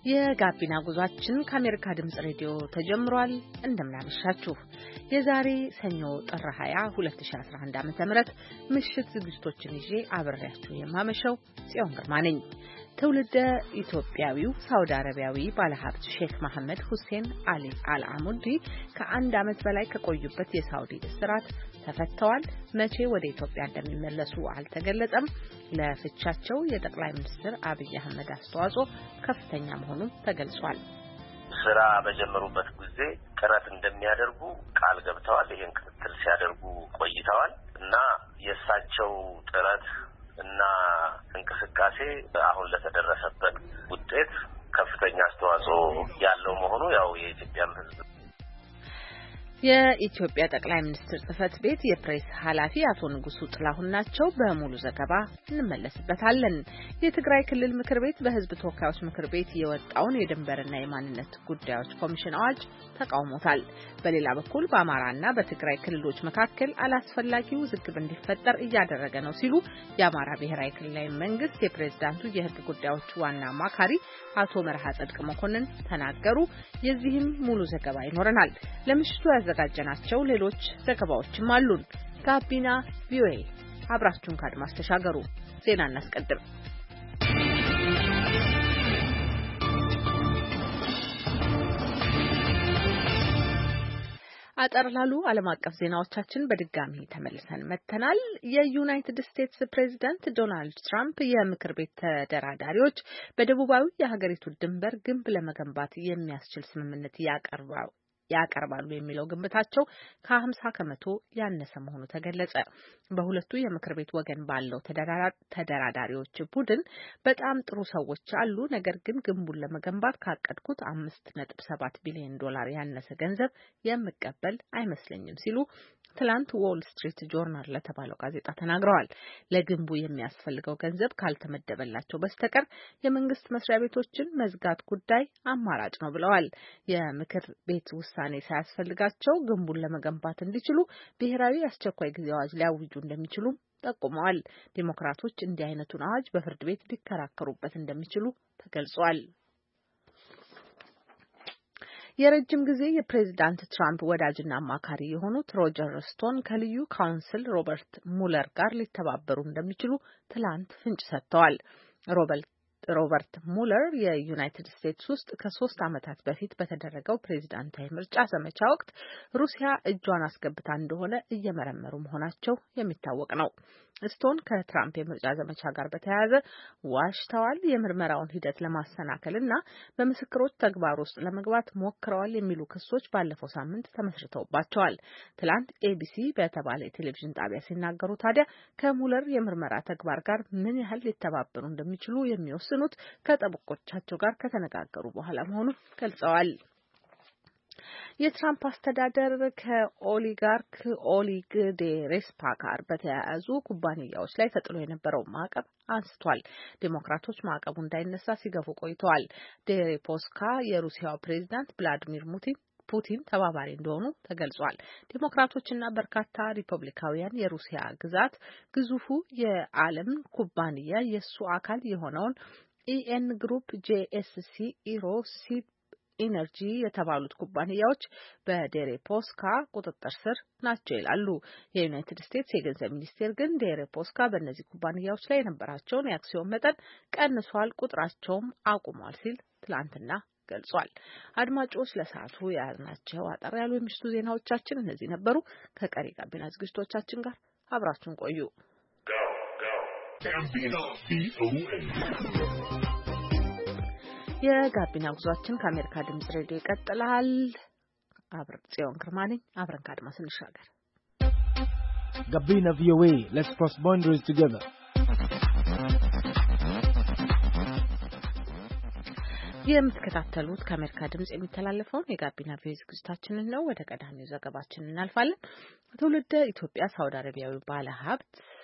የጋቢና ጉዟችን ከአሜሪካ ድምጽ ሬዲዮ ተጀምሯል። እንደምናመሻችሁ የዛሬ ሰኞ ጥር 20 2011 ዓ.ም ምሽት ዝግጅቶችን ይዤ አብሬያችሁ የማመሸው ጽዮን ግርማ ነኝ። ትውልደ ኢትዮጵያዊው ሳውዲ አረቢያዊ ባለሀብት ሼክ መሐመድ ሁሴን አሊ አልአሙዲ ከአንድ ዓመት በላይ ከቆዩበት የሳውዲ እስራት ተፈተዋል። መቼ ወደ ኢትዮጵያ እንደሚመለሱ አልተገለጸም። ለፍቻቸው የጠቅላይ ሚኒስትር አብይ አህመድ አስተዋጽኦ ከፍተኛ መሆኑ ተገልጿል። ስራ በጀመሩበት ጊዜ ጥረት እንደሚያደርጉ ቃል ገብተዋል። ይሄን ክትትል ሲያደርጉ ቆይተዋል እና የእሳቸው ጥረት እና እንቅስቃሴ አሁን ለተደረሰበት ውጤት ከፍተኛ አስተዋጽኦ ያለው መሆኑ ያው የኢትዮጵያ ሕዝብ የኢትዮጵያ ጠቅላይ ሚኒስትር ጽህፈት ቤት የፕሬስ ኃላፊ አቶ ንጉሱ ጥላሁን ናቸው። በሙሉ ዘገባ እንመለስበታለን። የትግራይ ክልል ምክር ቤት በህዝብ ተወካዮች ምክር ቤት የወጣውን የድንበርና የማንነት ጉዳዮች ኮሚሽን አዋጅ ተቃውሞታል። በሌላ በኩል በአማራና በትግራይ ክልሎች መካከል አላስፈላጊ ውዝግብ እንዲፈጠር እያደረገ ነው ሲሉ የአማራ ብሔራዊ ክልላዊ መንግስት የፕሬዝዳንቱ የህግ ጉዳዮች ዋና አማካሪ አቶ መርሃ ጽድቅ መኮንን ተናገሩ። የዚህም ሙሉ ዘገባ ይኖረናል። ለምሽቱ ያዘጋጀናቸው ሌሎች ዘገባዎችም አሉን። ጋቢና ቪኦኤ አብራችሁን ካድማስ ተሻገሩ። ዜና እናስቀድም። አጠር ላሉ ዓለም አቀፍ ዜናዎቻችን በድጋሚ ተመልሰን መጥተናል። የዩናይትድ ስቴትስ ፕሬዝዳንት ዶናልድ ትራምፕ የምክር ቤት ተደራዳሪዎች በደቡባዊ የሀገሪቱ ድንበር ግንብ ለመገንባት የሚያስችል ስምምነት ያቀርባሉ የሚለው ግምታቸው ከ50 ከመቶ ያነሰ መሆኑ ተገለጸ። በሁለቱ የምክር ቤት ወገን ባለው ተደራዳሪዎች ቡድን በጣም ጥሩ ሰዎች አሉ፣ ነገር ግን ግንቡን ለመገንባት ካቀድኩት $5.7 ቢሊዮን ያነሰ ገንዘብ የምቀበል አይመስለኝም ሲሉ ትላንት ዎል ስትሪት ጆርናል ለተባለው ጋዜጣ ተናግረዋል። ለግንቡ የሚያስፈልገው ገንዘብ ካልተመደበላቸው በስተቀር የመንግስት መስሪያ ቤቶችን መዝጋት ጉዳይ አማራጭ ነው ብለዋል። የምክር ቤት ውሳኔ ሳያስፈልጋቸው ግንቡን ለመገንባት እንዲችሉ ብሔራዊ አስቸኳይ ጊዜ አዋጅ ሊያውጁ እንደሚችሉ ጠቁመዋል። ዴሞክራቶች እንዲህ አይነቱን አዋጅ በፍርድ ቤት ሊከራከሩበት እንደሚችሉ ተገልጿል። የረጅም ጊዜ የፕሬዝዳንት ትራምፕ ወዳጅና አማካሪ የሆኑት ሮጀር ስቶን ከልዩ ካውንስል ሮበርት ሙለር ጋር ሊተባበሩ እንደሚችሉ ትላንት ፍንጭ ሰጥተዋል። ሮበርት ሙለር የዩናይትድ ስቴትስ ውስጥ ከ3 ዓመታት በፊት በተደረገው ፕሬዝዳንታዊ ምርጫ ዘመቻ ወቅት ሩሲያ እጇን አስገብታ እንደሆነ እየመረመሩ መሆናቸው የሚታወቅ ነው። ስቶን ከትራምፕ የምርጫ ዘመቻ ጋር በተያያዘ ዋሽተዋል፣ የምርመራውን ሂደት ለማሰናከልና በምስክሮች ተግባር ውስጥ ለመግባት ሞክረዋል የሚሉ ክሶች ባለፈው ሳምንት ተመስርተውባቸዋል። ትላንት ኤቢሲ በተባለ የቴሌቪዥን ጣቢያ ሲናገሩ ታዲያ ከሙለር የምርመራ ተግባር ጋር ምን ያህል ሊተባበሩ እንደሚችሉ የሚወስኑት ከጠበቆቻቸው ጋር ከተነጋገሩ በኋላ መሆኑን ገልጸዋል። የትራምፕ አስተዳደር ከኦሊጋርክ ኦሊግ ዴሬስፓ ጋር በተያያዙ ኩባንያዎች ላይ ተጥሎ የነበረው ማዕቀብ አንስቷል። ዴሞክራቶች ማዕቀቡ እንዳይነሳ ሲገፉ ቆይተዋል። ዴሬፖስካ የሩሲያው ፕሬዝዳንት ቭላዲሚር ፑቲን ተባባሪ እንደሆኑ ተገልጿል። ዴሞክራቶችና በርካታ ሪፐብሊካውያን የሩሲያ ግዛት ግዙፉ የዓለም ኩባንያ የሱ አካል የሆነውን ኢኤን ግሩፕ፣ ጄኤስሲ፣ ኢሮሲ ኢነርጂ የተባሉት ኩባንያዎች በዴሬፖስካ ቁጥጥር ስር ናቸው ይላሉ። የዩናይትድ ስቴትስ የገንዘብ ሚኒስቴር ግን ዴሬፖስካ በእነዚህ ኩባንያዎች ላይ የነበራቸውን የአክሲዮን መጠን ቀንሷል፣ ቁጥራቸውም አቁሟል ሲል ትላንትና ገልጿል። አድማጮች ለሰዓቱ ያልናቸው አጠር ያሉ የምሽቱ ዜናዎቻችን እነዚህ ነበሩ። ከቀሪ ጋቢና ዝግጅቶቻችን ጋር አብራችሁን ቆዩ። የጋቢና ጉዟችን ከአሜሪካ ድምጽ ሬዲዮ ይቀጥላል። ጽዮን ግርማ ነኝ። አብረን ከአድማስ እንሻገር። ጋቢና ቪኦኤ let's cross boundaries together. የምትከታተሉት ከአሜሪካ ድምጽ የሚተላለፈውን የጋቢና ቪኦኤ ዝግጅታችንን ነው። ወደ ቀዳሚው ዘገባችን እናልፋለን። ትውልደ ኢትዮጵያ ሳውዲ አረቢያዊ ባለሀብት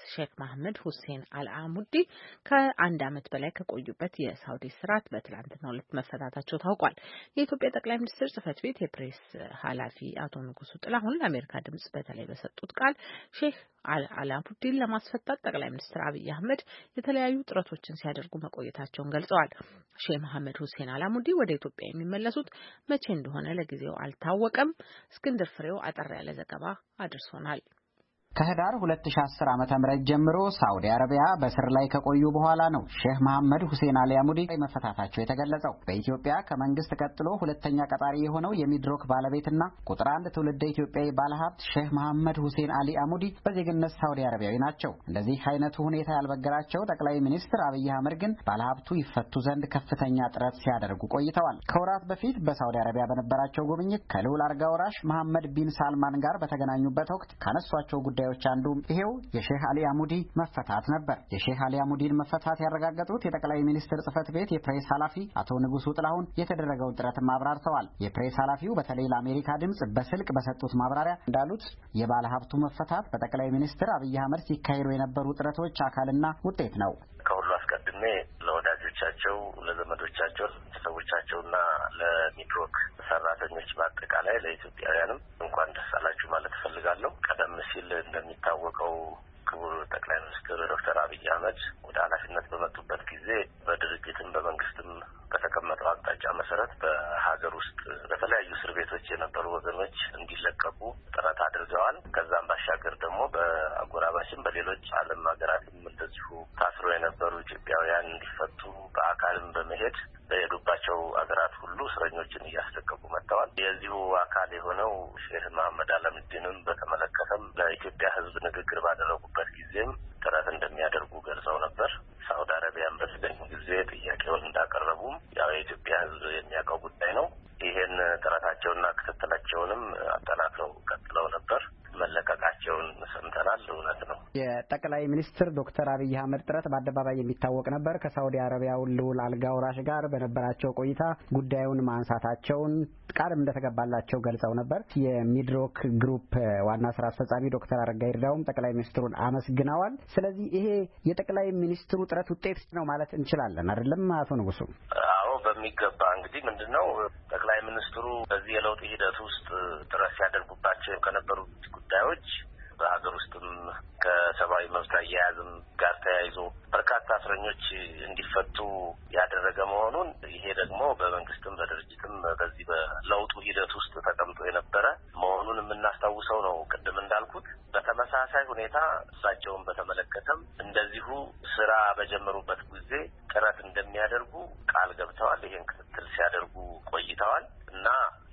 ሼክ መሐመድ ሁሴን አልአሙዲ ከአንድ ዓመት በላይ ከቆዩበት የሳውዲ እስራት በትላንትናው ዕለት መፈታታቸው ታውቋል። የኢትዮጵያ ጠቅላይ ሚኒስትር ጽህፈት ቤት የፕሬስ ኃላፊ አቶ ንጉሱ ጥላሁን ለአሜሪካ ድምጽ በተለይ በሰጡት ቃል ሼክ አልአሙዲን ለማስፈታት ጠቅላይ ሚኒስትር አብይ አህመድ የተለያዩ ጥረቶችን ሲያደርጉ መቆየታቸውን ገልጸዋል። ሼክ መሐመድ ሁሴን አልአሙዲ ወደ ኢትዮጵያ የሚመለሱት መቼ እንደሆነ ለጊዜው አልታወቀም። እስክንድር ፍሬው አጠር ያለ ዘገባ አድርሶናል። ከህዳር 2010 ዓመተ ምህረት ጀምሮ ሳውዲ አረቢያ በስር ላይ ከቆዩ በኋላ ነው ሼክ መሐመድ ሁሴን አልአሙዲ መፈታታቸው የተገለጸው። በኢትዮጵያ ከመንግስት ቀጥሎ ሁለተኛ ቀጣሪ የሆነው የሚድሮክ ባለቤትና ቁጥር 1 ትውልደ ኢትዮጵያዊ ባለሀብት ሼክ መሐመድ ሁሴን አልአሙዲ በዜግነት ሳውዲ አረቢያዊ ናቸው። እንደዚህ አይነቱ ሁኔታ ያልበገራቸው ጠቅላይ ሚኒስትር አብይ አህመድ ግን ባለሀብቱ ይፈቱ ዘንድ ከፍተኛ ጥረት ሲያደርጉ ቆይተዋል። ከወራት በፊት በሳውዲ አረቢያ በነበራቸው ጉብኝት ከልዑል አልጋ ወራሽ መሐመድ ቢን ሳልማን ጋር በተገናኙበት ወቅት ካነሷቸው ጉዳዮች አንዱ ይሄው የሼክ አልአሙዲ መፈታት ነበር። የሼክ አልአሙዲን መፈታት ያረጋገጡት የጠቅላይ ሚኒስትር ጽህፈት ቤት የፕሬስ ኃላፊ አቶ ንጉሱ ጥላሁን የተደረገውን ጥረት አብራርተዋል። የፕሬስ ኃላፊው በተለይ ለአሜሪካ ድምጽ በስልክ በሰጡት ማብራሪያ እንዳሉት የባለ ሀብቱ መፈታት በጠቅላይ ሚኒስትር አብይ አህመድ ሲካሄዱ የነበሩ ጥረቶች አካልና ውጤት ነው። ከሁሉ አስቀድሜ ለወዳጆቻቸው፣ ለዘመዶቻቸው፣ ለቤተሰቦቻቸውና ለሚድሮክ ሰራተኞች በአጠቃላይ ለኢትዮጵያውያንም እንኳን ደስ አላችሁ ማለት እፈልጋለሁ። ቀደም ሲል እንደሚታወቀው ክቡር ጠቅላይ ሚኒስትር ዶክተር አብይ አህመድ ወደ ኃላፊነት በመጡበት ጊዜ በድርጅትም በመንግስትም በተቀመጠው አቅጣጫ መሰረት በሀገር ውስጥ በተለያዩ እስር ቤቶች የነበሩ ወገኖች እንዲለቀቁ ጥረት አድርገዋል። ከዛም ባሻገር ደግሞ በአጎራባችም በሌሎች ዓለም ሀገራትም እንደዚሁ ታስሮ የነበሩ ኢትዮጵያውያን እንዲፈቱ በአካልም በመሄድ በሄዱባቸው ሀገራት ሁሉ እስረኞችን እያስለቀቁ መጥተዋል። የዚሁ አካል የሆነው ሼክ መሐመድ አልአሙዲንም በተመለከተም ለኢትዮጵያ ሕዝብ ንግግር ባደረጉበት ጊዜም ጥረት እንደሚያደርጉ ገልጸው ነበር። ሳውዲ አረቢያን በተገኙ ጊዜ ጥያቄውን እንዳቀረቡም ያው የኢትዮጵያ ሕዝብ የሚያውቀው ጉዳይ ነው። ይሄን ጥረታቸውና ክትትላቸውንም አጠናክረው ቀጥለው ነበር። መለቀቃቸውን ሰምተናል። እውነት ነው። የጠቅላይ ሚኒስትር ዶክተር አብይ አህመድ ጥረት በአደባባይ የሚታወቅ ነበር። ከሳውዲ አረቢያው ልዑል አልጋ ወራሽ ጋር በነበራቸው ቆይታ ጉዳዩን ማንሳታቸውን ቃልም እንደተገባላቸው ገልጸው ነበር። የሚድሮክ ግሩፕ ዋና ስራ አስፈጻሚ ዶክተር አረጋ ይርዳውም ጠቅላይ ሚኒስትሩን አመስግነዋል። ስለዚህ ይሄ የጠቅላይ ሚኒስትሩ ጥረት ውጤት ነው ማለት እንችላለን አይደለም አቶ ንጉሱ? አዎ በሚገባ እንግዲህ ምንድነው ጠቅላይ ሚኒስትሩ በዚህ የለውጥ ሂደት ውስጥ ጥረት ሲያደርጉባቸው ከነበሩት ጉዳዮች በሀገር ውስጥም ከሰብአዊ መብት አያያዝም ጋር ተያይዞ በርካታ እስረኞች እንዲፈቱ ያደረገ መሆኑን ይሄ ደግሞ በመንግስትም በድርጅትም በዚህ በለውጡ ሂደት ውስጥ ተቀምጦ የነበረ መሆኑን የምናስታውሰው ነው። ቅድም እንዳልኩት በተመሳሳይ ሁኔታ እሳቸውን በተመለከተም እንደዚሁ ስራ በጀመሩበት ጊዜ ጥረት እንደሚያደርጉ ቃል ገብተዋል። ይሄን ክትትል ሲያደርጉ ቆይተዋል እና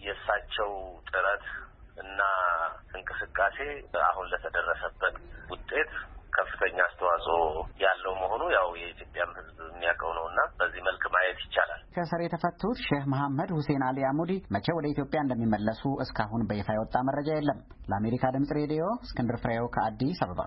የእሳቸው ጥረት እና እንቅስቃሴ አሁን ለተደረሰበት ውጤት ከፍተኛ አስተዋጽኦ ያለው መሆኑ ያው የኢትዮጵያም ሕዝብ የሚያውቀው ነውና በዚህ መልክ ማየት ይቻላል። ከእስር የተፈቱት ሼክ መሐመድ ሁሴን አልአሙዲ መቼ ወደ ኢትዮጵያ እንደሚመለሱ እስካሁን በይፋ የወጣ መረጃ የለም። ለአሜሪካ ድምጽ ሬዲዮ እስክንድር ፍሬው ከአዲስ አበባ።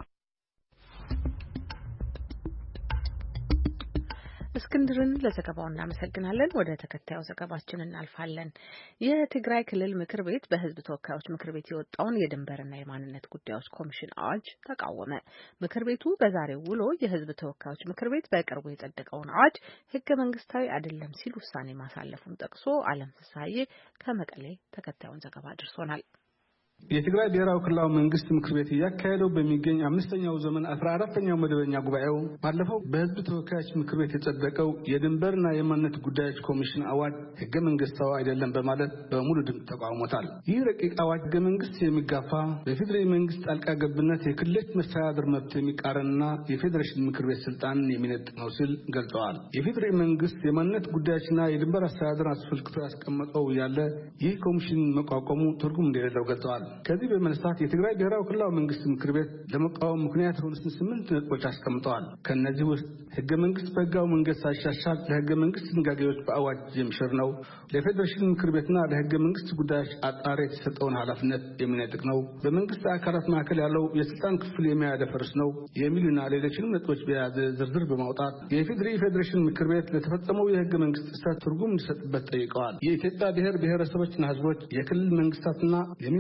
እስክንድርን ለዘገባው እናመሰግናለን። ወደ ተከታዩ ዘገባችን እናልፋለን። የትግራይ ክልል ምክር ቤት በሕዝብ ተወካዮች ምክር ቤት የወጣውን የድንበርና የማንነት ጉዳዮች ኮሚሽን አዋጅ ተቃወመ። ምክር ቤቱ በዛሬው ውሎ የሕዝብ ተወካዮች ምክር ቤት በቅርቡ የጸደቀውን አዋጅ ሕገ መንግስታዊ አይደለም ሲል ውሳኔ ማሳለፉን ጠቅሶ አለም ፍስሐዬ ከመቀሌ ተከታዩን ዘገባ አድርሶናል። የትግራይ ብሔራዊ ክልላዊ መንግስት ምክር ቤት እያካሄደው በሚገኝ 5ኛው ዘመን 14ኛው መደበኛ ጉባኤው ባለፈው በህዝብ ተወካዮች ምክር ቤት የጸደቀው የድንበርና የማንነት ጉዳዮች ኮሚሽን አዋጅ ህገ መንግስታዊ አይደለም በማለት በሙሉ ድምፅ ተቃውሞታል። ይህ ረቂቅ አዋጅ ህገ መንግስት የሚጋፋ በፌዴራል መንግስት ጣልቃ ገብነት የክልሎች መስተዳድር መብት የሚቃረንና የፌዴሬሽን ምክር ቤት ስልጣንን የሚነጥቅ ነው ሲል ገልጸዋል። የፌዴራል መንግስት የማንነት ጉዳዮችና የድንበር አስተዳደር አስፈልክቶ ያስቀመጠው ያለ ይህ ኮሚሽን መቋቋሙ ትርጉም እንደሌለው ገልጸዋል። ከዚህ በመነሳት የትግራይ ብሔራዊ ክልላዊ መንግስት ምክር ቤት ለመቃወም ምክንያት የሆኑ 8 ነጥቦች አስቀምጠዋል። ከነዚህ ውስጥ ህገ መንግስት በህጋዊ መንገድ ሳይሻሻል ለህገ መንግስት ድንጋጌዎች በአዋጅ የሚሽር ነው፣ ለፌዴሬሽን ምክር ቤትና ለህገ መንግስት ጉዳዮች አጣሪ የተሰጠውን ኃላፊነት የሚነጥቅ ነው፣ በመንግስት አካላት መካከል ያለው የስልጣን ክፍል የሚያደፈርስ ነው የሚሉና ሌሎችንም ነጥቦች በያዘ ዝርዝር በማውጣት የፌዴሬሽን ምክር ቤት ለተፈጸመው የህገ መንግስት ጥሰት ትርጉም እንዲሰጥበት ጠይቀዋል። የኢትዮጵያ ብሔር ብሔረሰቦችና ህዝቦች የክልል መንግስታትና የሚመለከታ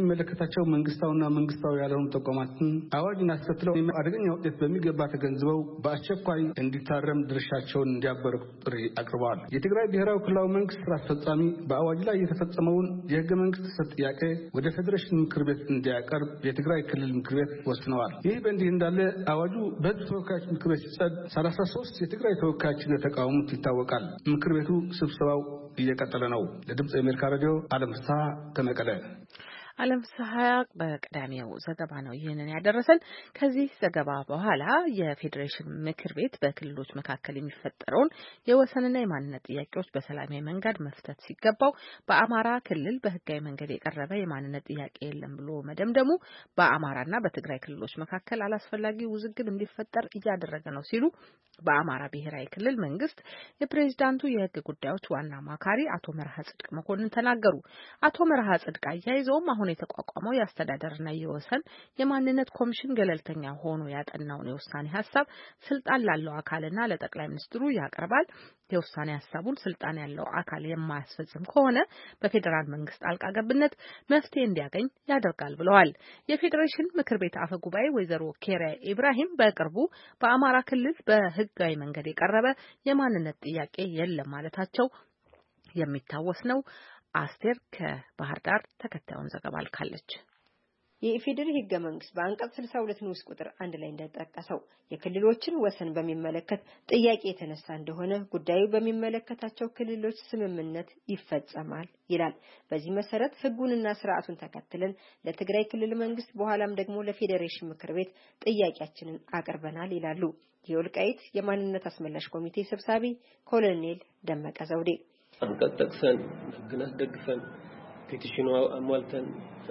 የሚመለከታቸው መንግስታውና መንግስታዊ ያልሆኑ ተቋማትን አዋጅን አስከትለው አደገኛ ውጤት በሚገባ ተገንዝበው በአስቸኳይ እንዲታረም ድርሻቸውን እንዲያበረክቱ ጥሪ አቅርበዋል። የትግራይ ብሔራዊ ክልላዊ መንግስት ስራ አስፈጻሚ በአዋጅ ላይ የተፈጸመውን የህገ መንግስት ጥሰት ጥያቄ ወደ ፌዴሬሽን ምክር ቤት እንዲያቀርብ የትግራይ ክልል ምክር ቤት ወስነዋል። ይህ በእንዲህ እንዳለ አዋጁ በህዝብ ተወካዮች ምክር ቤት ሲጸድቅ 33 የትግራይ ተወካዮች እንደተቃወሙት ይታወቃል። ምክር ቤቱ ስብሰባው እየቀጠለ ነው። ለድምጽ የአሜሪካ ሬዲዮ አለም ፍስሐ ከመቀለ። አለም ፍስሐ በቀዳሚው ዘገባ ነው ይህንን ያደረሰን። ከዚህ ዘገባ በኋላ የፌዴሬሽን ምክር ቤት በክልሎች መካከል የሚፈጠረውን የወሰንና የማንነት ጥያቄዎች በሰላማዊ መንገድ መፍታት ሲገባው በአማራ ክልል በህጋዊ መንገድ የቀረበ የማንነት ጥያቄ የለም ብሎ መደምደሙ በአማራና በትግራይ ክልሎች መካከል አላስፈላጊ ውዝግብ እንዲፈጠር እያደረገ ነው ሲሉ በአማራ ብሔራዊ ክልል መንግስት የፕሬዝዳንቱ የህግ ጉዳዮች ዋና አማካሪ አቶ መርሃ ጽድቅ መኮንን ተናገሩ። አቶ መርሃ ጽድቅ አያይዘውም አሁን የተቋቋመው የአስተዳደርና የወሰን የማንነት ኮሚሽን ገለልተኛ ሆኖ ያጠናውን የውሳኔ ሀሳብ ስልጣን ላለው አካልና ለጠቅላይ ሚኒስትሩ ያቀርባል። የውሳኔ ሀሳቡን ስልጣን ያለው አካል የማያስፈጽም ከሆነ በፌዴራል መንግስት ጣልቃ ገብነት መፍትሄ እንዲያገኝ ያደርጋል ብለዋል። የፌዴሬሽን ምክር ቤት አፈ ጉባኤ ወይዘሮ ኬሪያ ኢብራሂም በቅርቡ በአማራ ክልል በህጋዊ መንገድ የቀረበ የማንነት ጥያቄ የለም ማለታቸው የሚታወስ ነው። አስቴር ከባህር ዳር ተከታዩን ዘገባ ልካለች። የኢፌዴሪ ህገ መንግስት በአንቀጽ 62 ንዑስ ቁጥር 1 ላይ እንደተጠቀሰው የክልሎችን ወሰን በሚመለከት ጥያቄ የተነሳ እንደሆነ ጉዳዩ በሚመለከታቸው ክልሎች ስምምነት ይፈጸማል ይላል። በዚህ መሰረት ህጉንና ስርዓቱን ተከትለን ለትግራይ ክልል መንግስት በኋላም ደግሞ ለፌዴሬሽን ምክር ቤት ጥያቄያችንን አቅርበናል ይላሉ የወልቃይት የማንነት አስመላሽ ኮሚቴ ሰብሳቢ ኮሎኔል ደመቀ ዘውዴ። አንቀጽ ጠቅሰን ህግን አስደግፈን ፔቲሽኑ አሟልተን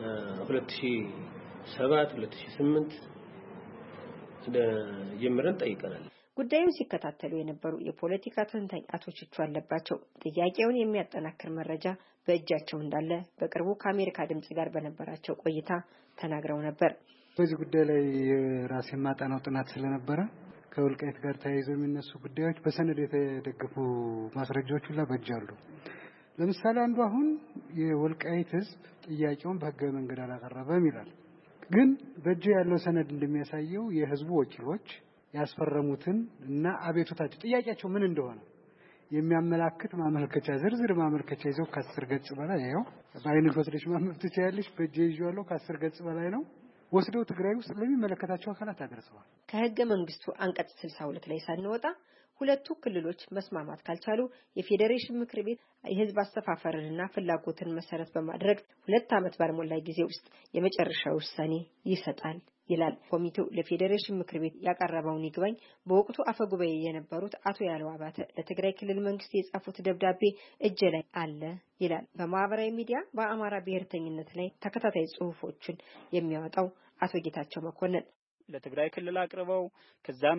2007 2008 ጀምረን ጠይቀናል። ጉዳዩን ሲከታተሉ የነበሩ የፖለቲካ ተንታኝ አቶ ችቹ አለባቸው ጥያቄውን የሚያጠናክር መረጃ በእጃቸው እንዳለ በቅርቡ ከአሜሪካ ድምጽ ጋር በነበራቸው ቆይታ ተናግረው ነበር። በዚህ ጉዳይ ላይ ራሴን ማጣናው ጥናት ስለነበረ ከወልቃይት ጋር ተያይዘው የሚነሱ ጉዳዮች በሰነድ የተደገፉ ማስረጃዎች ሁሉ በእጃሉ። ለምሳሌ አንዱ አሁን የወልቃይት ህዝብ ጥያቄውን በህጋዊ መንገድ አላቀረበም ይላል። ግን በእጁ ያለው ሰነድ እንደሚያሳየው የህዝቡ ወኪሎች ያስፈረሙትን እና አቤቱታቸው ጥያቄያቸው ምን እንደሆነ የሚያመላክት ማመልከቻ ዝርዝር ማመልከቻ ይዘው ከ10 ገጽ በላይ ያው ባይነን ኮንትሬሽ ማመልከቻ ያለሽ በእጄ ይዤዋለሁ ከ10 ገጽ በላይ ነው። ወስደው ትግራይ ውስጥ ለሚመለከታቸው አካላት አድርሰዋል። ከህገ መንግስቱ አንቀጽ 62 ላይ ሳንወጣ ሁለቱ ክልሎች መስማማት ካልቻሉ የፌዴሬሽን ምክር ቤት የህዝብ አስተፋፈርንና ፍላጎትን መሰረት በማድረግ 2 ዓመት ባልሞላ ጊዜ ውስጥ የመጨረሻ ውሳኔ ይሰጣል ይላል። ኮሚቴው ለፌዴሬሽን ምክር ቤት ያቀረበውን ይግባኝ በወቅቱ አፈጉባኤ የነበሩት አቶ ያለው አባተ ለትግራይ ክልል መንግስት የጻፉት ደብዳቤ እጄ ላይ አለ ይላል። በማህበራዊ ሚዲያ በአማራ ብሔርተኝነት ላይ ተከታታይ ጽሁፎችን የሚያወጣው አቶ ጌታቸው መኮንን ለትግራይ ክልል አቅርበው ከዛም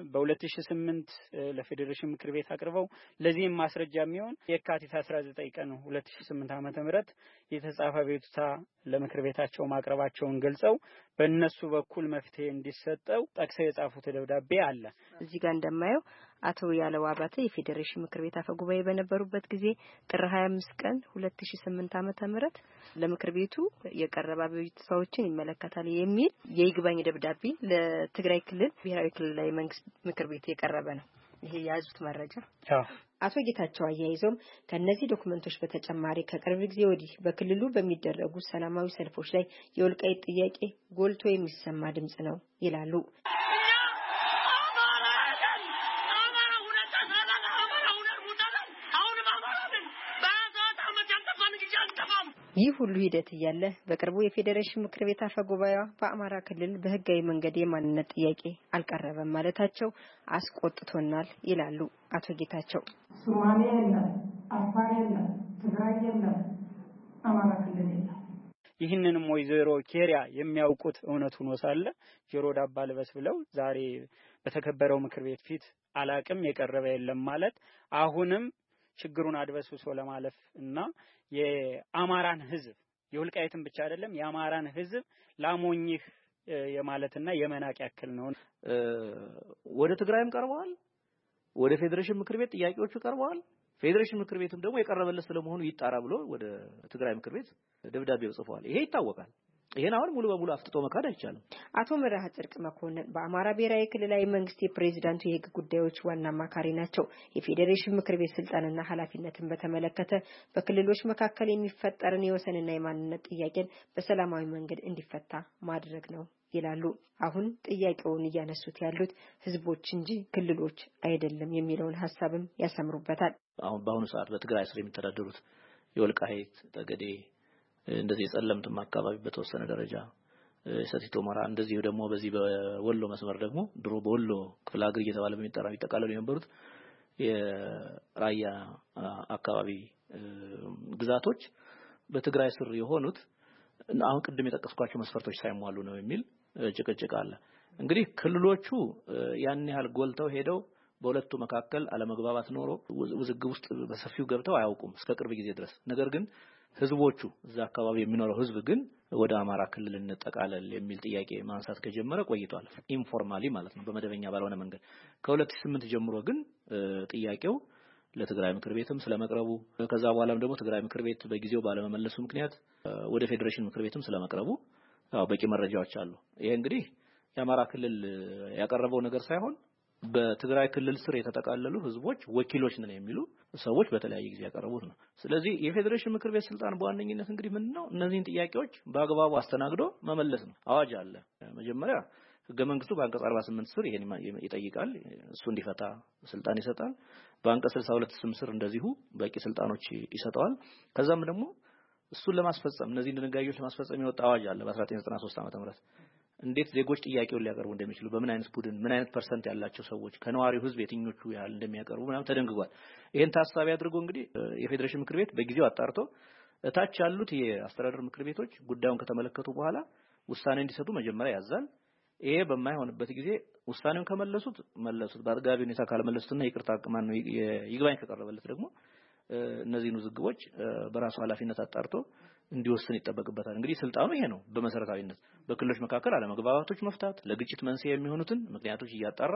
በ2008 ለፌዴሬሽን ምክር ቤት አቅርበው ለዚህም ማስረጃ የሚሆን የካቲት 19 ቀን 2008 ዓመተ ምህረት የተጻፈ ቤቱታ ለምክር ቤታቸው ማቅረባቸውን ገልጸው በእነሱ በኩል መፍትሄ እንዲሰጠው ጠቅሰው የጻፉት ደብዳቤ አለ። እዚህ ጋር እንደማየው አቶ ያለው አባተ የፌዴሬሽን ምክር ቤት አፈ ጉባኤ በነበሩበት ጊዜ ጥር 25 ቀን 2008 ዓመተ ምህረት ለምክር ቤቱ የቀረበ ቤቱታዎችን ይመለከታል የሚል የይግባኝ ደብዳቤ ለትግራይ ክልል ብሔራዊ ክልላዊ መንግስት ምክር ቤት የቀረበ ነው። ይሄ ያዙት መረጃ። አቶ ጌታቸው አያይዘውም ከነዚህ ዶክመንቶች በተጨማሪ ከቅርብ ጊዜ ወዲህ በክልሉ በሚደረጉ ሰላማዊ ሰልፎች ላይ የወልቃይት ጥያቄ ጎልቶ የሚሰማ ድምጽ ነው ይላሉ። ይህ ሁሉ ሂደት እያለ በቅርቡ የፌዴሬሽን ምክር ቤት አፈ ጉባኤዋ በአማራ ክልል በህጋዊ መንገድ የማንነት ጥያቄ አልቀረበም ማለታቸው አስቆጥቶናል ይላሉ አቶ ጌታቸው። ሶማሌ የለም፣ አፋር የለም፣ ትግራይ የለም፣ አማራ ክልል የለም። ይህንንም ወይዘሮ ኬሪያ የሚያውቁት እውነት ሆኖ ሳለ ጆሮ ዳባ ልበስ ብለው ዛሬ በተከበረው ምክር ቤት ፊት አላቅም የቀረበ የለም ማለት አሁንም ችግሩን አድበስብሶ ለማለፍ እና የአማራን ህዝብ የወልቃይትን ብቻ አይደለም የአማራን ህዝብ ላሞኝህ የማለትና የመናቅ ያክል ነው። ወደ ትግራይም ቀርበዋል፣ ወደ ፌዴሬሽን ምክር ቤት ጥያቄዎቹ ቀርበዋል። ፌዴሬሽን ምክር ቤትም ደግሞ የቀረበለት ስለመሆኑ ይጣራ ብሎ ወደ ትግራይ ምክር ቤት ደብዳቤው ጽፏል። ይሄ ይታወቃል። ይሄን አሁን ሙሉ በሙሉ አፍጥጦ መካድ አይቻልም። አቶ መርሃ ጽድቅ መኮንን በአማራ ብሔራዊ ክልላዊ መንግስት የፕሬዝዳንቱ የህግ ጉዳዮች ዋና አማካሪ ናቸው። የፌዴሬሽን ምክር ቤት ስልጣንና ኃላፊነትን በተመለከተ በክልሎች መካከል የሚፈጠርን የወሰንና የማንነት ጥያቄን በሰላማዊ መንገድ እንዲፈታ ማድረግ ነው ይላሉ። አሁን ጥያቄውን እያነሱት ያሉት ህዝቦች እንጂ ክልሎች አይደለም የሚለውን ሐሳብም ያሰምሩበታል። አሁን በአሁኑ ሰዓት በትግራይ ስር የሚተዳደሩት የወልቃይት ጠገዴ እንደዚህ የጸለምትም አካባቢ በተወሰነ ደረጃ ሰቲት ሁመራ እንደዚህ ደግሞ በዚህ በወሎ መስመር ደግሞ ድሮ በወሎ ክፍለ ሀገር እየተባለ በሚጠራው ይጠቃለሉ የነበሩት የራያ አካባቢ ግዛቶች በትግራይ ስር የሆኑት አሁን ቅድም የጠቀስኳቸው መስፈርቶች ሳይሟሉ ነው የሚል ጭቅጭቅ አለ። እንግዲህ ክልሎቹ ያን ያህል ጎልተው ሄደው በሁለቱ መካከል አለመግባባት ኖሮ ውዝግብ ውስጥ በሰፊው ገብተው አያውቁም እስከ ቅርብ ጊዜ ድረስ። ነገር ግን ህዝቦቹ እዛ አካባቢ የሚኖረው ህዝብ ግን ወደ አማራ ክልል እንጠቃለል የሚል ጥያቄ ማንሳት ከጀመረ ቆይቷል። ኢንፎርማሊ ማለት ነው፣ በመደበኛ ባልሆነ መንገድ። ከ2008 ጀምሮ ግን ጥያቄው ለትግራይ ምክር ቤትም ስለመቅረቡ ከዛ በኋላም ደግሞ ትግራይ ምክር ቤት በጊዜው ባለመመለሱ ምክንያት ወደ ፌዴሬሽን ምክር ቤትም ስለመቅረቡ በቂ መረጃዎች አሉ። ይሄ እንግዲህ የአማራ ክልል ያቀረበው ነገር ሳይሆን በትግራይ ክልል ስር የተጠቃለሉ ህዝቦች ወኪሎች ነን የሚሉ ሰዎች በተለያየ ጊዜ ያቀረቡት ነው። ስለዚህ የፌዴሬሽን ምክር ቤት ስልጣን በዋነኝነት እንግዲህ ምንድነው እነዚህን ጥያቄዎች በአግባቡ አስተናግዶ መመለስ ነው። አዋጅ አለ። መጀመሪያ ህገ መንግስቱ በአንቀጽ 48 ስር ይሄን ይጠይቃል፣ እሱ እንዲፈታ ስልጣን ይሰጣል። በአንቀጽ 62 ስር እንደዚሁ በቂ ስልጣኖች ይሰጣል። ከዛም ደግሞ እሱን ለማስፈጸም እነዚህን ድንጋጌዎች ለማስፈጸም የወጣ አዋጅ አለ በ1993 ዓ.ም እንዴት ዜጎች ጥያቄውን ሊያቀርቡ እንደሚችሉ በምን አይነት ቡድን ምን አይነት ፐርሰንት ያላቸው ሰዎች ከነዋሪው ህዝብ የትኞቹ ያህል እንደሚያቀርቡ ምናምን ተደንግጓል። ይሄን ታሳቢ አድርጎ እንግዲህ የፌዴሬሽን ምክር ቤት በጊዜው አጣርቶ እታች ያሉት የአስተዳደር ምክር ቤቶች ጉዳዩን ከተመለከቱ በኋላ ውሳኔ እንዲሰጡ መጀመሪያ ያዛል። ይሄ በማይሆንበት ጊዜ ውሳኔውን ከመለሱት መለሱት፣ በአጥጋቢ ሁኔታ ካልመለሱትና ይቅርታ ማን ነው ይግባኝ ከቀረበለት ደግሞ እነዚህን ውዝግቦች በራሱ ኃላፊነት አጣርቶ እንዲወስን ይጠበቅበታል። እንግዲህ ስልጣኑ ይሄ ነው። በመሰረታዊነት በክልሎች መካከል አለመግባባቶች መፍታት፣ ለግጭት መንስኤ የሚሆኑትን ምክንያቶች እያጣራ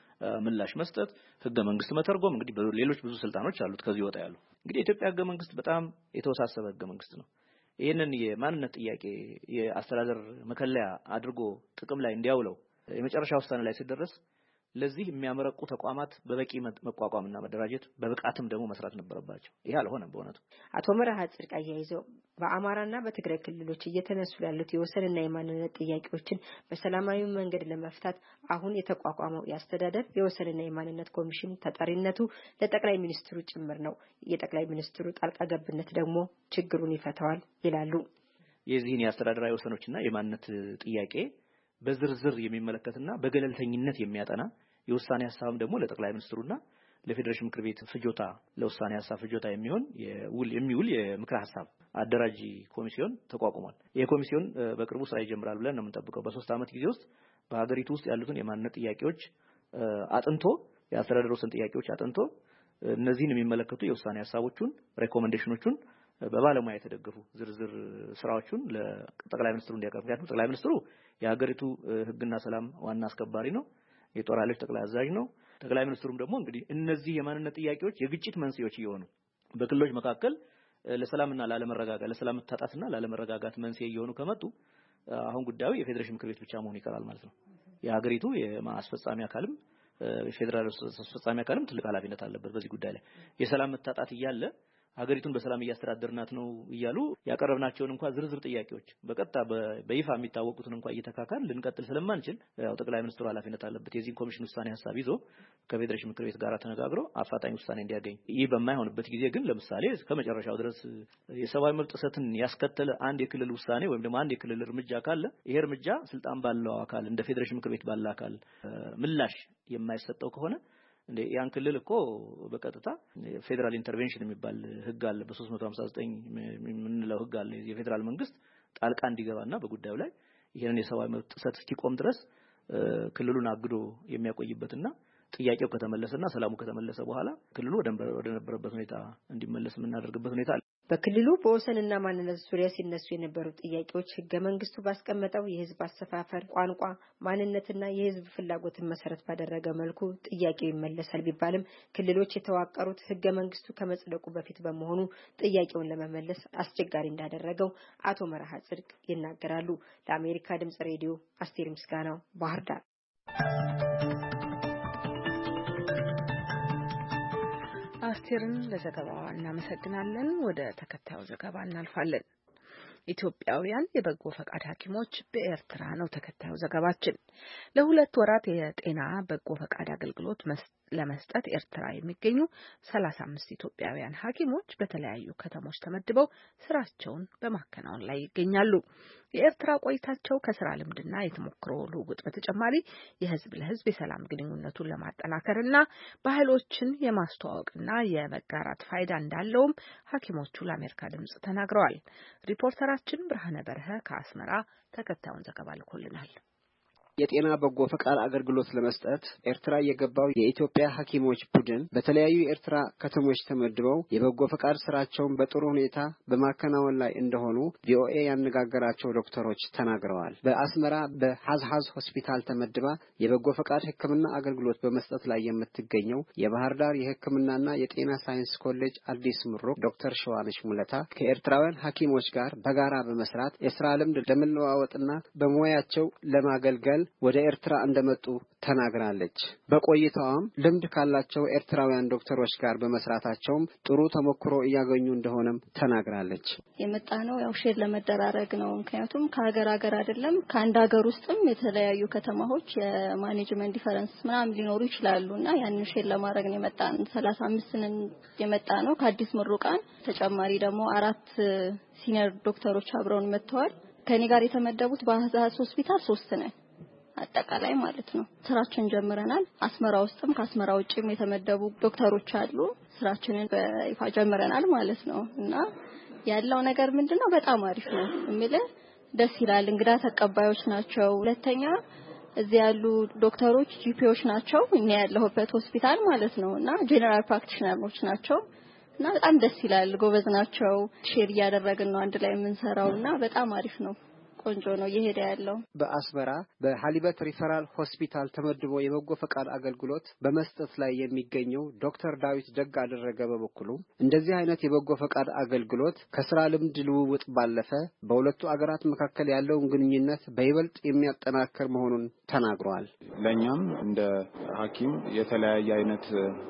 ምላሽ መስጠት፣ ህገ መንግስት መተርጎም፣ እንግዲህ ሌሎች ብዙ ስልጣኖች አሉት ከዚህ ወጣ ያሉ። እንግዲህ የኢትዮጵያ ህገ መንግስት በጣም የተወሳሰበ ህገ መንግስት ነው። ይሄንን የማንነት ጥያቄ የአስተዳደር መከለያ አድርጎ ጥቅም ላይ እንዲያውለው የመጨረሻ ውሳኔ ላይ ሲደረስ ለዚህ የሚያመረቁ ተቋማት በበቂ መቋቋምና መደራጀት በብቃትም ደግሞ መስራት ነበረባቸው። ይሄ አልሆነም በእውነቱ። አቶ መርሃ ጽድቅ አያይዘው በአማራና በትግራይ ክልሎች እየተነሱ ያሉት የወሰንና የማንነት ጥያቄዎችን በሰላማዊ መንገድ ለመፍታት አሁን የተቋቋመው የአስተዳደር የወሰንና የማንነት ኮሚሽን ተጠሪነቱ ለጠቅላይ ሚኒስትሩ ጭምር ነው። የጠቅላይ ሚኒስትሩ ጣልቃ ገብነት ደግሞ ችግሩን ይፈታዋል ይላሉ። የዚህን የአስተዳደራዊ ወሰኖችና የማንነት ጥያቄ በዝርዝር የሚመለከትና በገለልተኝነት የሚያጠና የውሳኔ ሐሳብም ደግሞ ለጠቅላይ ሚኒስትሩና ለፌዴሬሽን ምክር ቤት ፍጆታ ለውሳኔ ሐሳብ ፍጆታ የሚውል የምክር ሐሳብ አደራጅ ኮሚሽን ተቋቁሟል። ይሄ ኮሚሽን በቅርቡ ስራ ይጀምራል ብለን ነው የምንጠብቀው። በ3 ዓመት ጊዜ ውስጥ በሀገሪቱ ውስጥ ያሉትን የማንነት ጥያቄዎች አጥንቶ የአስተዳደር ወሰን ጥያቄዎች አጥንቶ እነዚህን የሚመለከቱ የውሳኔ ሐሳቦቹን ሬኮሜንዴሽኖቹን በባለሙያ የተደገፉ ዝርዝር ስራዎችን ለጠቅላይ ሚኒስትሩ እንዲያቀርብ። ምክንያቱም ጠቅላይ ሚኒስትሩ የሀገሪቱ ህግና ሰላም ዋና አስከባሪ ነው፣ የጦር ኃይሎች ጠቅላይ አዛዥ ነው። ጠቅላይ ሚኒስትሩም ደግሞ እንግዲህ እነዚህ የማንነት ጥያቄዎች የግጭት መንስኤዎች እየሆኑ በክልሎች መካከል ለሰላምና ላለመረጋጋት ለሰላም መታጣትና ላለመረጋጋት መንስኤ እየሆኑ ከመጡ አሁን ጉዳዩ የፌዴሬሽን ምክር ቤት ብቻ መሆን ይቀራል ማለት ነው። የሀገሪቱ የማስፈጻሚ አካልም የፌዴራል አስፈጻሚ አካልም ትልቅ ኃላፊነት አለበት በዚህ ጉዳይ ላይ። የሰላም መታጣት እያለ ሀገሪቱን በሰላም እያስተዳደርናት ነው እያሉ ያቀረብናቸውን እንኳን ዝርዝር ጥያቄዎች በቀጥታ በይፋ የሚታወቁትን እንኳን እየተካካል ልንቀጥል ስለማንችል ያው ጠቅላይ ሚኒስትሩ ኃላፊነት አለበት የዚህ ኮሚሽን ውሳኔ ሐሳብ ይዞ ከፌዴሬሽን ምክር ቤት ጋር ተነጋግሮ አፋጣኝ ውሳኔ እንዲያገኝ። ይህ በማይሆንበት ጊዜ ግን ለምሳሌ ከመጨረሻው ድረስ የሰብአዊ መብት ጥሰትን ያስከተለ አንድ የክልል ውሳኔ ወይም ደግሞ አንድ የክልል እርምጃ ካለ ይሄ እርምጃ ስልጣን ባለው አካል እንደ ፌዴሬሽን ምክር ቤት ባለ አካል ምላሽ የማይሰጠው ከሆነ እንደ ያን ክልል እኮ በቀጥታ ፌደራል ኢንተርቬንሽን የሚባል ህግ አለ። በ359 የምንለው ህግ አለ። የፌደራል መንግስት ጣልቃ እንዲገባና በጉዳዩ ላይ ይሄንን የሰብአዊ መብት ጥሰት እስኪቆም ድረስ ክልሉን አግዶ የሚያቆይበትና ጥያቄው ከተመለሰና ሰላሙ ከተመለሰ በኋላ ክልሉ ወደ ነበረበት ሁኔታ እንዲመለስ የምናደርግበት ሁኔታ አለ። በክልሉ በወሰንና ማንነት ዙሪያ ሲነሱ የነበሩ ጥያቄዎች ህገ መንግስቱ ባስቀመጠው የህዝብ አሰፋፈር፣ ቋንቋ፣ ማንነትና የህዝብ ፍላጎትን መሰረት ባደረገ መልኩ ጥያቄው ይመለሳል ቢባልም ክልሎች የተዋቀሩት ህገ መንግስቱ ከመጽደቁ በፊት በመሆኑ ጥያቄውን ለመመለስ አስቸጋሪ እንዳደረገው አቶ መርሃ ጽድቅ ይናገራሉ። ለአሜሪካ ድምጽ ሬዲዮ አስቴር ምስጋናው ባህር ዳር። አስቴርን ለዘገባዋ እናመሰግናለን። ወደ ተከታዩ ዘገባ እናልፋለን። ኢትዮጵያውያን የበጎ ፈቃድ ሐኪሞች በኤርትራ ነው ተከታዩ ዘገባችን። ለ2 ወራት የጤና በጎ ፈቃድ አገልግሎት ለመስጠት ኤርትራ የሚገኙ 35 ኢትዮጵያውያን ሐኪሞች በተለያዩ ከተሞች ተመድበው ስራቸውን በማከናወን ላይ ይገኛሉ። የኤርትራ ቆይታቸው ከስራ ልምድና የተሞክሮ ልውውጥ በተጨማሪ የህዝብ ለህዝብ የሰላም ግንኙነቱን ለማጠናከርና ባህሎችን የማስተዋወቅና የመጋራት ፋይዳ እንዳለውም ሐኪሞቹ ለአሜሪካ ድምጽ ተናግረዋል። ሪፖርተራችን ብርሃነ በርሀ ከአስመራ ተከታዩን ዘገባ ልኮልናል። የጤና በጎ ፈቃድ አገልግሎት ለመስጠት ኤርትራ የገባው የኢትዮጵያ ሐኪሞች ቡድን በተለያዩ የኤርትራ ከተሞች ተመድበው የበጎ ፈቃድ ስራቸውን በጥሩ ሁኔታ በማከናወን ላይ እንደሆኑ ቪኦኤ ያነጋገራቸው ዶክተሮች ተናግረዋል። በአስመራ በሐዝሐዝ ሆስፒታል ተመድባ የበጎ ፈቃድ ሕክምና አገልግሎት በመስጠት ላይ የምትገኘው የባህር ዳር የሕክምናና የጤና ሳይንስ ኮሌጅ አዲስ ምሩቅ ዶክተር ሸዋነሽ ሙለታ ከኤርትራውያን ሐኪሞች ጋር በጋራ በመስራት የስራ ልምድ ለመለዋወጥና በሙያቸው ለማገልገል ወደ ኤርትራ እንደመጡ ተናግራለች። በቆይታውም ልምድ ካላቸው ኤርትራውያን ዶክተሮች ጋር በመስራታቸውም ጥሩ ተሞክሮ እያገኙ እንደሆነም ተናግራለች። የመጣነው ያው ሼር ለመደራረግ ነው። ምክንያቱም ከሀገር አይደለም ከአንድ ሀገር ውስጥም የተለያዩ ከተማዎች የማኔጅመንት ዲፈረንስ ምናምን ሊኖሩ ይችላሉና ያንን ሼር ለማድረግ ነው የመጣነው። 35 ነን የመጣነው ከአዲስ ምሩቃን ተጨማሪ ደግሞ 4 ሲኒየር ዶክተሮች አብረውን መጥተዋል። ከኔ ጋር የተመደቡት በሐዝሐዝ ሆስፒታል 3 ነን አጠቃላይ ማለት ነው። ስራችን ጀምረናል። አስመራ ውስጥም ከአስመራ ውጭም የተመደቡ ዶክተሮች አሉ። ስራችንን በይፋ ጀምረናል ማለት ነው እና ያለው ነገር ምንድነው በጣም አሪፍ ነው የሚለው ደስ ይላል። እንግዳ ተቀባዮች ናቸው። ሁለተኛ እዚህ ያሉ ዶክተሮች ጂፒዎች ናቸው። እኛ ያለሁበት ሆስፒታል ማለት ነው እና ጄነራል ፕራክቲሽነሮች ናቸው እና በጣም ደስ ይላል። ጎበዝ ናቸው። ሼር እያደረግን ነው አንድ ላይ የምንሰራውና በጣም አሪፍ ነው። ቆንጆ ነው እየሄደ ያለው። በአስመራ በሐሊበት ሪፈራል ሆስፒታል ተመድቦ የበጎ ፈቃድ አገልግሎት በመስጠት ላይ የሚገኘው ዶክተር ዳዊት ደግ አደረገ በበኩሉ እንደዚህ አይነት የበጎ ፈቃድ አገልግሎት ከስራ ልምድ ልውውጥ ባለፈ በሁለቱ አገራት መካከል ያለውን ግንኙነት በይበልጥ የሚያጠናክር መሆኑን ተናግሯል። ለኛም እንደ ሐኪም የተለያየ አይነት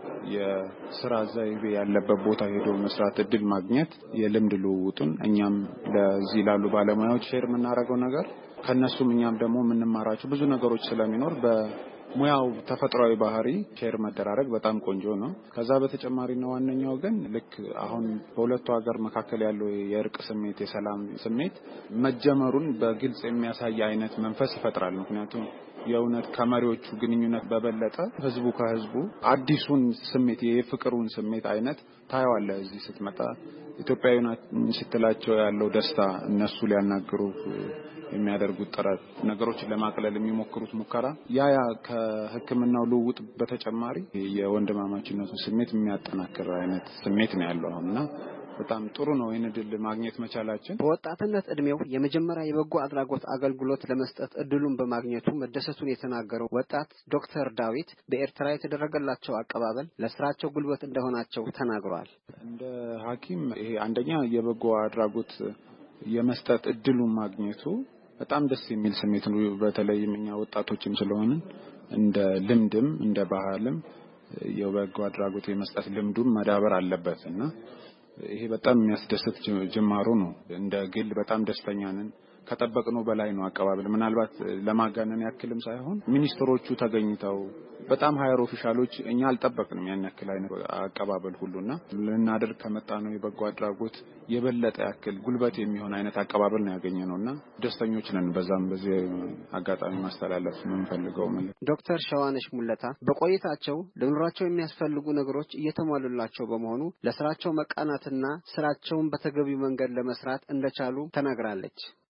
የስራ ዘይቤ ያለበት ቦታ ሄዶ መስራት እድል ማግኘት የልምድ ልውውጡን እኛም ለዚህ ላሉ ባለሙያዎች ሼር የምናደርገው ነገር ከነሱም እኛም ደግሞ የምንማራቸው ብዙ ነገሮች ስለሚኖር በሙያው ተፈጥሯዊ ባህሪ ሼር መደራረግ በጣም ቆንጆ ነው። ከዛ በተጨማሪ ነው ዋነኛው ግን ልክ አሁን በሁለቱ ሀገር መካከል ያለው የእርቅ ስሜት የሰላም ስሜት መጀመሩን በግልጽ የሚያሳይ አይነት መንፈስ ይፈጥራል። ምክንያቱም የእውነት ከመሪዎቹ ግንኙነት በበለጠ ህዝቡ ከህዝቡ አዲሱን ስሜት የፍቅሩን ስሜት አይነት ታያዋለህ። እዚህ ስትመጣ ኢትዮጵያዊና ስትላቸው ያለው ደስታ እነሱ ሊያናግሩ የሚያደርጉት ጥረት ነገሮችን ለማቅለል የሚሞክሩት ሙከራ ያ ከሕክምናው ልውውጥ በተጨማሪ የወንድማማችነቱ ስሜት የሚያጠናክር አይነት ስሜት ነው ያለው አሁንና በጣም ጥሩ ነው ይሄን እድል ማግኘት መቻላችን። በወጣትነት እድሜው የመጀመሪያ የበጎ አድራጎት አገልግሎት ለመስጠት እድሉን በማግኘቱ መደሰቱን የተናገረው ወጣት ዶክተር ዳዊት በኤርትራ የተደረገላቸው አቀባበል ለስራቸው ጉልበት እንደሆናቸው ተናግሯል። እንደ ሐኪም ይሄ አንደኛ የበጎ አድራጎት የመስጠት እድሉን ማግኘቱ በጣም ደስ የሚል ስሜት ነው። በተለይም እኛ ወጣቶችም ስለሆነ እንደ ልምድም እንደ ባህልም የበጎ አድራጎት የመስጠት ልምዱን መዳበር አለበትና ይሄ በጣም የሚያስደስት ጅማሮ ነው። እንደ ግል በጣም ደስተኛ ነን። ከጠበቅነው በላይ ነው አቀባበል። ምናልባት ለማጋነን ያክልም ሳይሆን ሚኒስትሮቹ ተገኝተው በጣም ሃየር ኦፊሻሎች እኛ አልጠበቅንም ያን ያክል አይነት አቀባበል ሁሉና ልናደርግ ከመጣነው የበጎ አድራጎት የበለጠ ያክል ጉልበት የሚሆን አይነት አቀባበል ነው ያገኘነውና ደስተኞች ነን። በዛም በዚህ አጋጣሚ ማስተላለፍ የምንፈልገው ማለት ዶክተር ሸዋነሽ ሙለታ በቆይታቸው ለኑሯቸው የሚያስፈልጉ ነገሮች እየተሟሉላቸው በመሆኑ ለስራቸው መቃናትና ስራቸውን በተገቢው መንገድ ለመስራት እንደቻሉ ተናግራለች።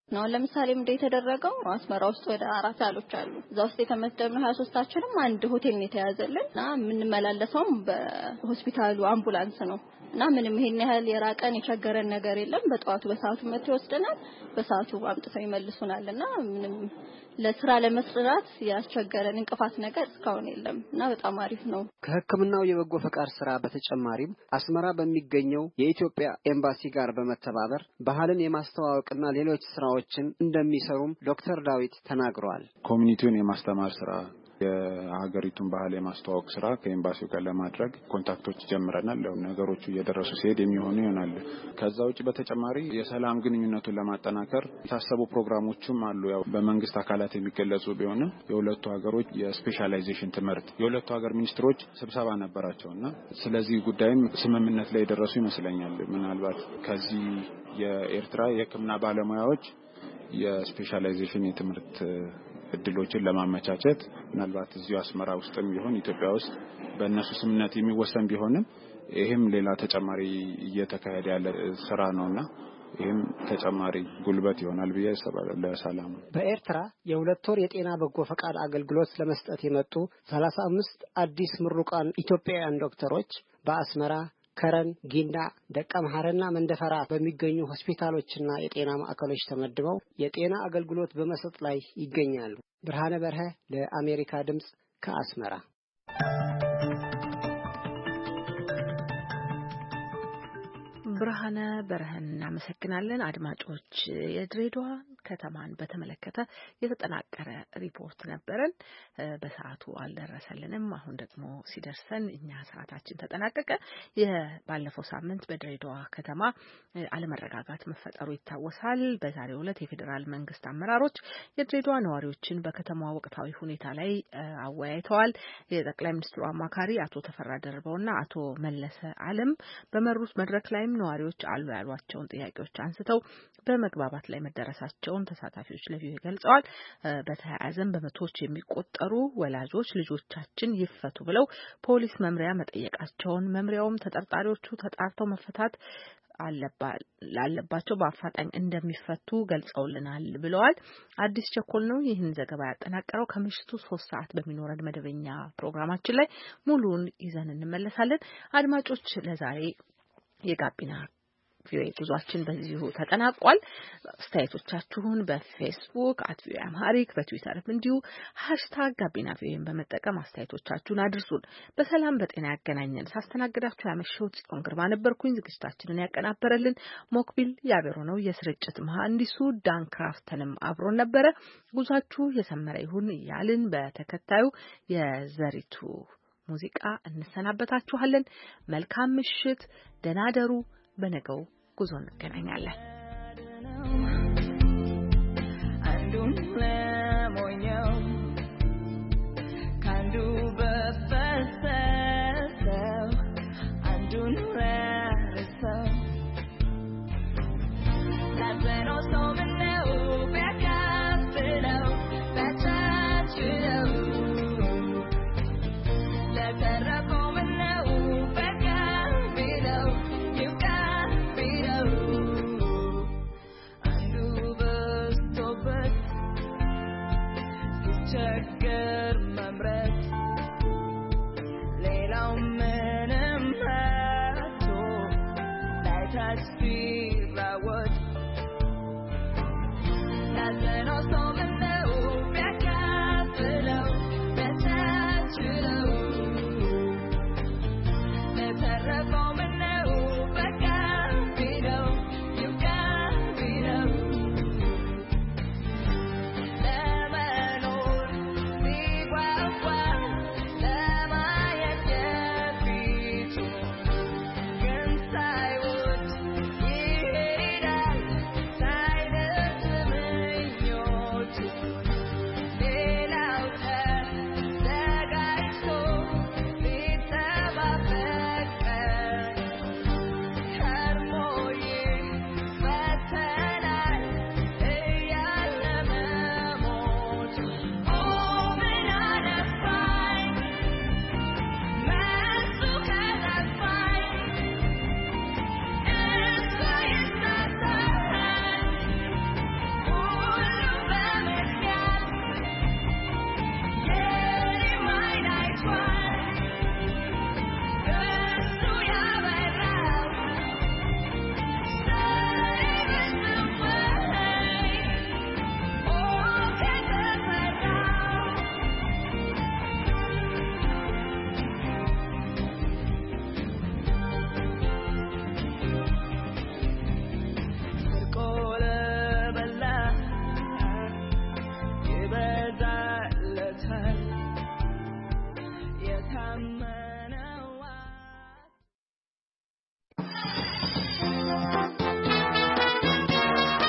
ነው። ለምሳሌ ምንድነው የተደረገው? አስመራ ውስጥ ወደ 4 ያሎች አሉ። እዛው ውስጥ የተመደብነው 23ታችንም አንድ ሆቴል ነው የተያዘልን እና የምንመላለሰው በሆስፒታሉ አምቡላንስ ነው እና ምንም ይሄን ያህል የራቀን የቸገረን ነገር የለም። በጠዋቱ በሰዓቱ መጥተው ወስደናል፣ በሰዓቱ አምጥተው ይመልሱናልና ምንም ለስራ ለመስራት ያስቸገረን እንቅፋት ነገር እስካሁን የለም እና በጣም አሪፍ ነው። ከሕክምናው የበጎ ፈቃድ ስራ በተጨማሪም አስመራ በሚገኘው የኢትዮጵያ ኤምባሲ ጋር በመተባበር ባህልን የማስተዋወቅና ሌሎች ስራዎችን እንደሚሰሩም ዶክተር ዳዊት ተናግረዋል። ኮሚኒቲውን የማስተማር ስራ የሀገሪቱን ባህል የማስተዋወቅ ስራ ከኤምባሲው ጋር ለማድረግ ኮንታክቶች ጀምረናል። ነገሮቹ እየደረሱ ሲሄድ የሚሆኑ ይሆናል። ከዛ ውጪ በተጨማሪ የሰላም ግንኙነቱን ለማጠናከር የታሰቡ ፕሮግራሞችም አሉ። ያው በመንግስት አካላት የሚገለጹ ቢሆንም የሁለቱ ሀገሮች የስፔሻላይዜሽን ትምህርት የሁለቱ ሀገር ሚኒስትሮች ስብሰባ ነበራቸውና ስለዚህ ጉዳይም ስምምነት ላይ የደረሱ ይመስለኛል። ምናልባት ከዚህ የኤርትራ የሕክምና ባለሙያዎች የስፔሻላይዜሽን የትምህርት እድሎችን ለማመቻቸት ምናልባት እዚሁ አስመራ ውስጥም ይሁን ኢትዮጵያ ውስጥ በእነሱ ስምምነት የሚወሰን ቢሆንም ይሄም ሌላ ተጨማሪ እየተካሄደ ያለ ስራ ነውና ይሄም ተጨማሪ ጉልበት ይሆናል ብዬ አስባለሁ ለሰላም። በኤርትራ የ2 ወር የጤና በጎ ፈቃድ አገልግሎት ለመስጠት የመጡ 35 አዲስ ምሩቃን ኢትዮጵያውያን ዶክተሮች በአስመራ ከረን ጊንዳ ደቀ መሐረና መንደፈራ በሚገኙ ሆስፒታሎችና የጤና ማዕከሎች ተመድበው የጤና አገልግሎት በመስጠት ላይ ይገኛሉ። ብርሃነ በርሀ ለአሜሪካ ድምጽ ከአስመራ። ብርሃነ በርሀን እናመሰግናለን። አድማጮች የድሬዳዋ ከተማን በተመለከተ የተጠናቀረ ሪፖርት ነበረን። በሰዓቱ አልደረሰልንም። አሁን ደግሞ ሲደርሰን እኛ ሰዓታችን ተጠናቀቀ። ባለፈው ሳምንት በድሬዳዋ ከተማ አለመረጋጋት መፈጠሩ ይታወሳል። በዛሬው ዕለት የፌዴራል መንግስት አመራሮች የድሬዳዋ ነዋሪዎችን በከተማዋ ወቅታዊ ሁኔታ ላይ አወያይተዋል። የጠቅላይ ሚኒስትሩ አማካሪ አቶ ተፈራ ደርበውና አቶ መለሰ አለም በመሩት መድረክ ላይም ነዋሪዎች አሉ ያሏቸውን ጥያቄዎች አንስተው በመግባባት ላይ መደረሳቸውን ተሳታፊዎች ለቪኦኤ ገልጸዋል። በተያያዘም በመቶዎች የሚቆጠሩ ወላጆች ልጆቻችን ይፈቱ ብለው ፖሊስ መምሪያ መጠየቃቸውን መምሪያውም ተጠርጣሪዎቹ ተጣርተው መፈታት አለባቸው በአፋጣኝ እንደሚፈቱ ገልጸውልናል ብለዋል። አዲስ ቸኮል ነው ይህን ዘገባ ያጠናቀረው። ከምሽቱ 3 ሰዓት በሚኖረን መደበኛ ፕሮግራማችን ላይ ሙሉን ይዘን እንመለሳለን። አድማጮች ለዛሬ የጋቢና ቪኦኤ ጉዟችን በዚሁ ተጠናቋል። አስተያየቶቻችሁን በፌስቡክ @ቪኦኤአምሃሪክ በትዊተርም እንዲሁ #ጋቢናቪኦኤን በመጠቀም አስተያየቶቻችሁን አድርሱን። በሰላም በጤና ያገናኘን። ሳስተናግዳችሁ ያመሸሁት ጽዮን ግርማ ነበርኩኝ። ዝግጅታችንን ያቀናበረልን ሞክቢል ያበሮ ነው። የስርጭት መሐንዲሱ ዳን ክራፍተንም አብሮን ነበረ። ጉዟችሁ የሰመረ ይሁን እያልን በተከታዩ የዘሪቱ ሙዚቃ እንሰናበታችኋለን። መልካም ምሽት፣ ደህና ደሩ። በነገው ጉዞ እንገናኛለን። አንዱን ለሞኛው ካንዱ በፈሰሰው አንዱን ረሰው ላዘኖ ሰውምነው ቢያካፍለው ቢያቻችለው ለተረፈው ምነው good.